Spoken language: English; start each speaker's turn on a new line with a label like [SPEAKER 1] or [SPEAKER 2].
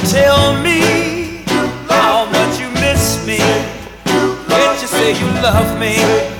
[SPEAKER 1] Tell me how much you miss me. Can't you say you love me?